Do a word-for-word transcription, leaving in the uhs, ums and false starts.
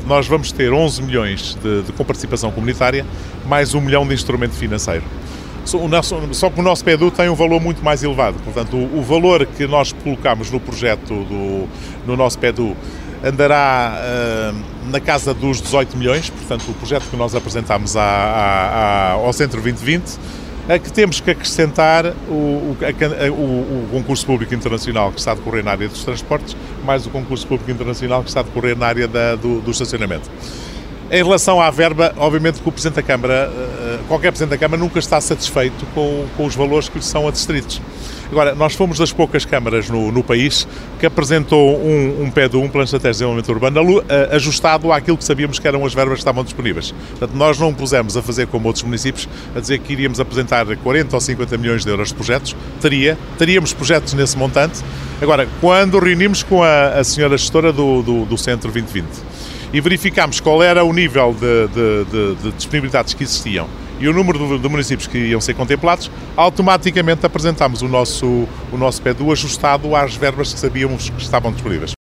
nós vamos ter onze milhões de, de comparticipação comunitária, mais um milhão de instrumento financeiro. O nosso, só que o nosso P E D U tem um valor muito mais elevado, portanto o, o valor que nós colocamos no projeto, do, no nosso P E D U, andará uh, na casa dos dezoito milhões, portanto o projeto que nós apresentámos à, à, à, ao Centro vinte vinte, a que temos que acrescentar o, o, a, o, o concurso público internacional que está a decorrer na área dos transportes, mais o concurso público internacional que está a decorrer na área da, do, do estacionamento. Em relação à verba, obviamente que o Presidente da Câmara, qualquer Presidente da Câmara nunca está satisfeito com, com os valores que lhe são adstritos. Agora, nós fomos das poucas câmaras no, no país que apresentou um, um P E D U, um Plano Estratégico de Desenvolvimento Urbano, ajustado àquilo que sabíamos que eram as verbas que estavam disponíveis. Portanto, nós não pusemos a fazer como outros municípios, a dizer que iríamos apresentar quarenta ou cinquenta milhões de euros de projetos. Teria, teríamos projetos nesse montante. Agora, quando reunimos com a, a senhora gestora do, do, do Centro vinte vinte, e verificámos qual era o nível de, de, de, de disponibilidades que existiam e o número de, de municípios que iam ser contemplados, automaticamente apresentámos o nosso, o nosso P E D U ajustado às verbas que sabíamos que estavam disponíveis.